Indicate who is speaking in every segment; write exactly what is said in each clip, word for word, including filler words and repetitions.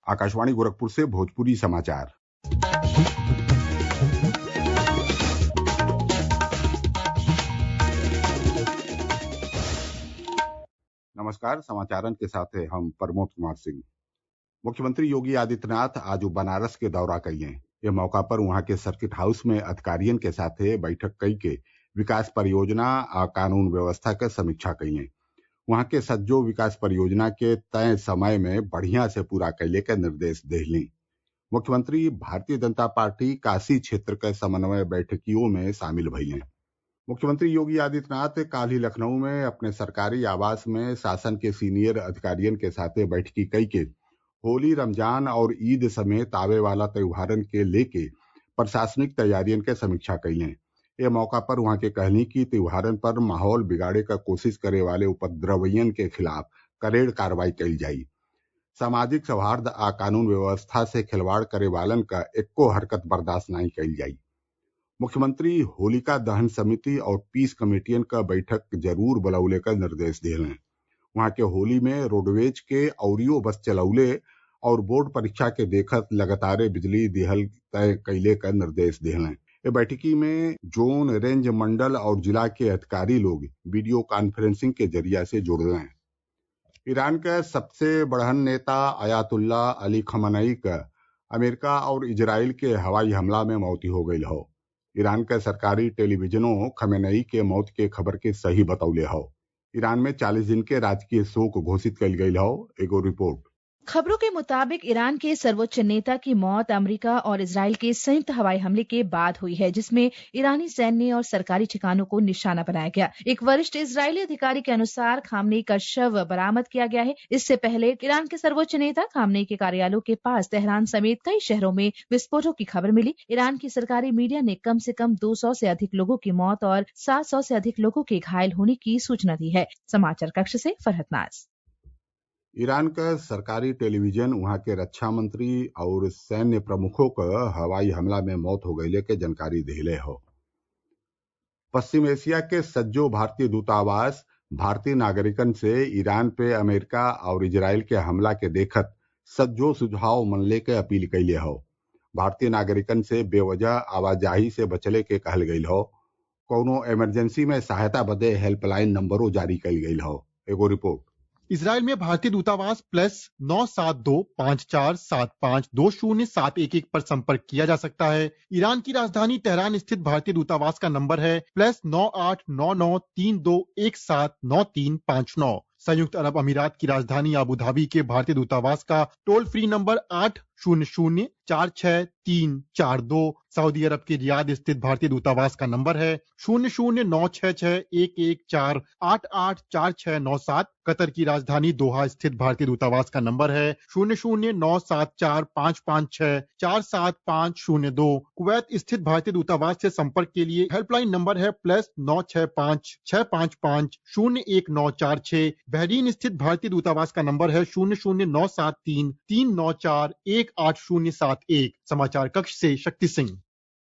Speaker 1: आकाशवाणी गोरखपुर से भोजपुरी समाचार। नमस्कार, समाचारन के साथ है हम प्रमोद कुमार सिंह। मुख्यमंत्री योगी आदित्यनाथ आज बनारस के दौरा कइयें। ए मौका पर वहां के सर्किट हाउस में अधिकारियन के साथे बैठक कई के विकास परियोजना आ कानून व्यवस्था क समीक्षा कइयें। वहां के सज्जो विकास परियोजना के तय समय में बढ़िया से पूरा कइले के निर्देश देहलीं। मुख्यमंत्री भारतीय जनता पार्टी काशी क्षेत्र के समन्वय बैठकियों में शामिल भइलें। मुख्यमंत्री योगी आदित्यनाथ काल ही लखनऊ में अपने सरकारी आवास में शासन के सीनियर अधिकारियन के साथे बैठकी कई के होली, रमजान और ईद समेत आवे वाला त्योहारन के लेके प्रशासनिक तैयारियन के समीक्षा कइलें। ए मौका पर वहां के कहनी कि त्योहारन पर माहौल बिगाड़े क कोशिश करे वाले उपद्रवियन के खिलाफ कड़ेर कार्रवाई कइल जाई। सामाजिक सौहार्द आ कानून व्यवस्था से खिलवाड़ करे वालन क एक्को हरकत बर्दाश्त नाहीं कइल जाई। मुख्यमंत्री होलिका दहन समिति और पीस कमेटियन क बैठक जरूर बुलौले क निर्देश दिहलें। वहां के होली में रोडवेज के अउरियो बस चलौले और बोर्ड परीक्षा के देखत लगातारे बिजली दिहल तय कइले क निर्देश दिहलें। ए बैठकी में जोन, रेंज, मंडल और जिला के अधिकारी लोग वीडियो कॉन्फ्रेंसिंग के जरिया से जुड़लें। ईरान के सबसे बड़हन नेता अयातुल्ला अली खमनई क अमेरिका और इजराइल के हवाई हमला में मौती हो गईल हौ। ईरान के सरकारी टेलीविजनों खमेनई के मौत के खबर के सही बतौले हौ। ईरान में चालीस दिन के राजकीय शोक घोषित कइल गईल हौ। एगो रिपोर्ट।
Speaker 2: खबरों के मुताबिक ईरान के सर्वोच्च नेता की मौत अमेरिका और इजराइल के संयुक्त हवाई हमले के बाद हुई है, जिसमें ईरानी सैन्य और सरकारी ठिकानों को निशाना बनाया गया। एक वरिष्ठ इजरायली अधिकारी के अनुसार खामनेई का शव बरामद किया गया है। इससे पहले ईरान के सर्वोच्च नेता खामनेई के कार्यालयों के पास तेहरान समेत कई शहरों में विस्फोटों की खबर मिली। ईरान की सरकारी मीडिया ने कम से कम दो सौ से अधिक लोगों की मौत और सात सौ से अधिक लोगों के घायल होने की सूचना दी है। समाचार कक्ष से फरहत नाज।
Speaker 1: ईरान का सरकारी टेलीविजन वहां के रक्षा मंत्री और सैन्य प्रमुखों क हवाई हमला में मौत हो गईले के जानकारी देले हो। पश्चिम एशिया के सज्जो भारतीय दूतावास भारतीय नागरिकन से ईरान पे अमेरिका और इजराइल के हमला के देखत सज्जो सुझाव मनले के अपील कइले हो। भारतीय नागरिकन से बेवजह आवाजाही से बचले के कहल गईल हो। कौनो इमरजेंसी में सहायता बदे हेल्पलाइन नंबरों जारी कइल गईल हो। एगो रिपोर्ट।
Speaker 3: इजराइल में भारतीय दूतावास प्लस नौ सात दो पाँच चार सात पाँच दो शून्य सात एक एक पर संपर्क किया जा सकता है। ईरान की राजधानी तेहरान स्थित भारतीय दूतावास का नंबर है प्लस नौ आठ नौ नौ तीन दो एक सात नौ तीन पाँच नौ। संयुक्त अरब अमीरात की राजधानी अबू धाबी के भारतीय दूतावास का टोल फ्री नंबर आठ शून्य शून्य चार छह तीन चार दो। सऊदी अरब के रियाद स्थित भारतीय दूतावास का नंबर है शून्य शून्य नौ छह छह एक एक चार आठ आठ चार छह नौ सात। कतर की राजधानी दोहा स्थित भारतीय दूतावास का नंबर है शून्य शून्य नौ सात चार पाँच पाँच छह चार सात पाँच शून्य दो। कुवैत स्थित भारतीय दूतावास से संपर्क के लिए हेल्पलाइन नंबर है प्लस नौ छह पाँच छह पाँच पाँच शून्य एक नौ चार छह। बहरीन स्थित भारतीय दूतावास का नंबर है शून्य शून्य नौ सात तीन तीन नौ चार एक आठ शून्य सात एक। समाचार कक्ष से शक्ति सिंह।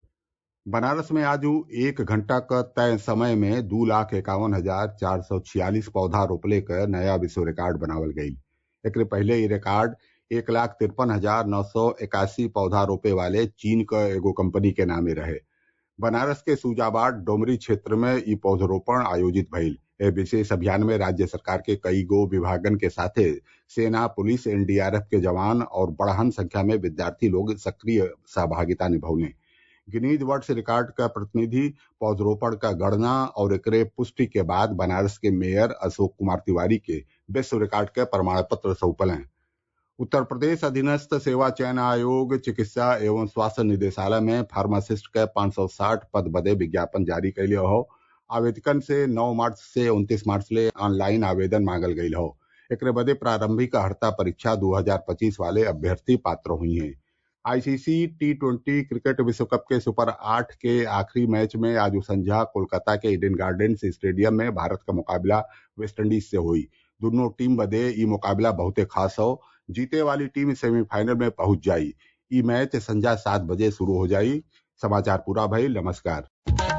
Speaker 1: बनारस में आज एक घंटा क तय समय में दो लाख इक्यावन हजार चार सौ छियालीस पौधा रोपले क नया विश्व रिकॉर्ड बनावल गयी। एकरे पहले ये रिकॉर्ड एक लाख तिरपन हजार नौ सौ इक्यासी पौधा रोपे वाले चीन क एगो कंपनी के नामे रहे। बनारस के सूजाबाद डोमरी क्षेत्र में ई पौधरोपण आयोजित भइल। ए विशेष अभियान में राज्य सरकार के कई गो विभागन के साथे सेना, पुलिस, एनडीआरएफ के जवान और बड़हन संख्या में विद्यार्थी लोग सक्रिय सहभागिता निभौले। गिनीज वर्ल्ड रिकॉर्ड का प्रतिनिधि पौधरोपण का गणना और एकरे पुष्टि के बाद बनारस के मेयर अशोक कुमार तिवारी के विश्व रिकॉर्ड के प्रमाण पत्र सौंपलें। उत्तर प्रदेश अधीनस्थ सेवा चयन आयोग चिकित्सा एवं स्वास्थ्य निदेशालय में फार्मासिस्ट के पाँच सौ साठ पद बदे विज्ञापन जारी कैले हो। आवेदकन से नौ मार्च से उनतीस मार्च ले ऑनलाइन आवेदन मांगल गईल हो। एकरे बदे प्रारंभिक अर्हता परीक्षा दो हजार पच्चीस वाले अभ्यर्थी पात्र हुई हैं। आईसीसी टी ट्वेंटी क्रिकेट विश्व कप के सुपर आठ के आखिरी मैच में आज संझा कोलकाता के ईडन गार्डन्स स्टेडियम में भारत का मुकाबला वेस्टइंडीज से हुई। दोनों टीम बदे ई मुकाबला बहुते खास हो। जीते वाली टीम सेमीफाइनल में पहुंच जाई। ई मैच संझा सात बजे शुरू हो जाई। समाचार पूरा भइल। नमस्कार।